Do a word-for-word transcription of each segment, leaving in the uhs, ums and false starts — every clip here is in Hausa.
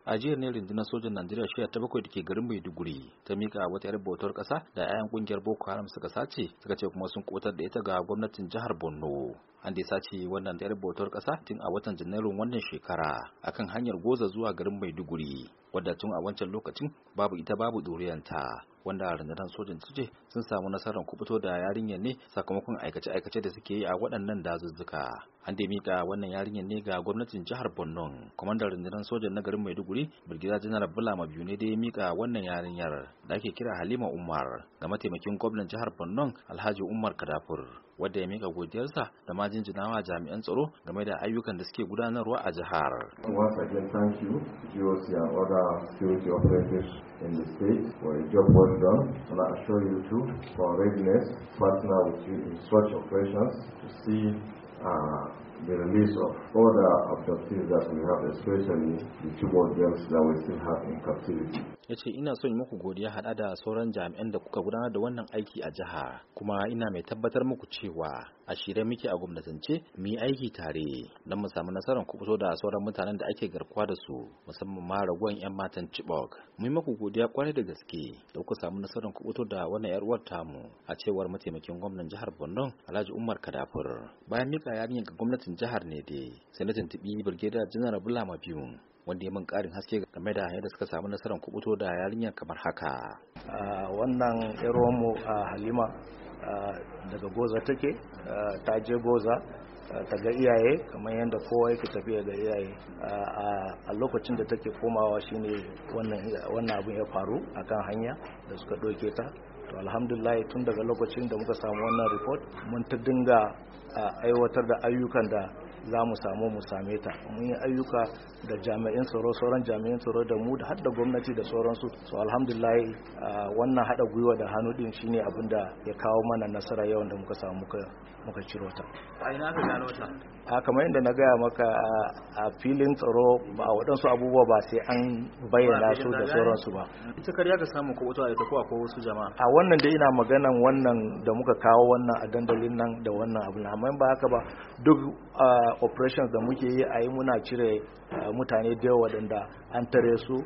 A jiya ne rundunar sojan Najeriya shiya ta bakwai da ke garin Maiduguri ta mika wata yar bautar kasa da 'ya'yan kungiyar Boko Haram suka sace suka ce kuma sun kotar da ita ga gwamnatin jihar Borno. An dai sace wannan yar bautar kasa tun a watan Janairun wannan shekara akan hanyar Goza zuwa garin Maiduguri, wadda tun a wancan lokacin babu ita babu doriyanta. Wanda rundunar sojan su ce sun samu nasarar kubuto da yarinyar ne sakamakon aikace-aikace da suke yi a waɗannan dazuzzuka. An dai mika wannan yarinyar ne ga gwamnatin jihar Borno. Kwamandan rundunar sojan na garin Maiduguri, Brigadier General Bulama Biyu ne da ya mika wannan yarinyar da ake kira Halima Umar ga mataimakin gwamnan jihar Borno Alhaji Umar Kadafur, wanda ya mika godiyarsa da ma jinjinawa jami'an tsaro game da ayyukan da suke gudanarwa a jihar. Once again, thank you, G O C and other security operators in the state for a job well done, and I assure you too for our readiness to partner with you in such operations to see uh, the release of all the abductees that we have, especially the Chibok girls that we still have in captivity. Ya ce ina son yi muku godiya hada da sauran jami'an da kuka gudanar da wannan aiki a jiha, kuma ina mai tabbatar muku cewa a shirye muke a gwamnatance mu yi aiki tare don mu samu nasarar kubuto da sauran mutanen da ake garkuwa da su, musamman ma raguwan 'yan matan Chibok. Mu yi muku godiya kwarai da gaske da kuka samu nasarar kubuto da wannan 'yar uwar tamu, a cewar mataimakin gwamnan jihar Borno Alhaji Umar Kadafur. Bayan mika yarinyar ga gwamnatin jihar ne dai sai na tuntubi Brigadier General Bulama Biyu, wanda ya min karin haske game da yadda suka samu nasarar kubuto da yarinyar kamar haka. Wannan mu a Halima daga Goza take, ta je Goza ta ga iyaye kamar yadda kowa yake tafiya ga iyaye. A lokacin da take komawa shine wannan abin ya faru akan hanya da suka ɗauke ta. To alhamdulillah tun daga lokacin da muka samu wannan report mun ta dinga aiwatar da ayyukan da za mu samu mu same ta. Mun yi ayyuka da jami'an tsaro, sauran jami'an tsaro da mu da har da gwamnati da sauransu. So alhamdulillah wannan hada gwiwa da hannu din shine abin da ya kawo mana nasara yawan da muka samu muka muka ciro ta. A ina ka gano ta? A kamar yadda na gaya maka a filin tsaro ba waɗansu abubuwa ba sai an bayyana su da sauransu ba. Ita kariya ka samu ko wata ita ko akwai wasu jama'a? A wannan da ina maganan wannan da muka kawo wannan a dandalin nan da wannan abu, amma ba haka ba duk operations da muke yi a yi muna cire mutane da yawa waɗanda an tare su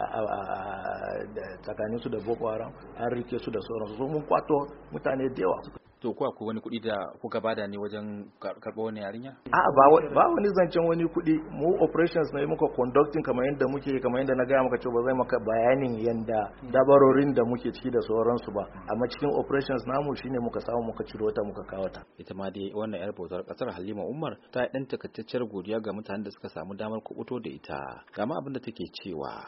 tsakaninsu da Boko Haram, an rike su da sauransu, so mun kwato mutane da yawa. To ko akwai wani kuɗi da kuka bada ne wajen karɓar wani yarinya? A'a ba wani zancen wani kuɗi, mu operations na yi muka conducting kamar yadda muke kamar yadda na gaya maka cewa ba zai maka bayanin yadda dabarorin da muke ciki da sauransu ba, amma cikin operations namu shine muka samu muka ciro ta muka kawo ta. Ita ma dai wannan yar bautar kasar Halima Umar ta yi ɗan takaitacciyar godiya ga mutanen da suka samu damar kubuto da ita, ga ma abin da take cewa.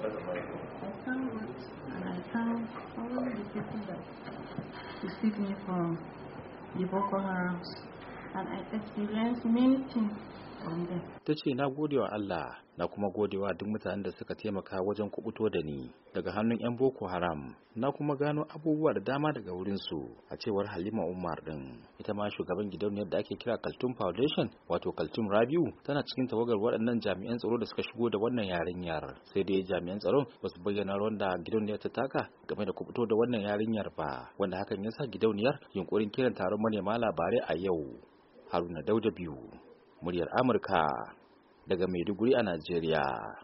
Received me from the Boko Haram, and I experienced many things from them. Ta ce na gode wa Allah na kuma gode wa duk mutanen da suka taimaka wajen kubuto da ni daga hannun 'yan Boko Haram, na kuma gano abubuwa da dama daga wurinsu, a cewar Halima Umar din. Ita ma shugaban gidauniyar da ake kira Kaltum Foundation wato Kaltum Rabiu tana cikin tawagar waɗannan jami'an tsaro da suka shigo da wannan yarinyar, sai dai jami'an tsaron ba su bayyana ruwan da gidauniyar ta taka game da kubuto da wannan yarinyar ba, wanda hakan ya sa gidauniyar yunkurin kiran taron manema labarai a yau. Haruna Dauda Biyu, muryar Amurka daga Maiduguri a Najeriya.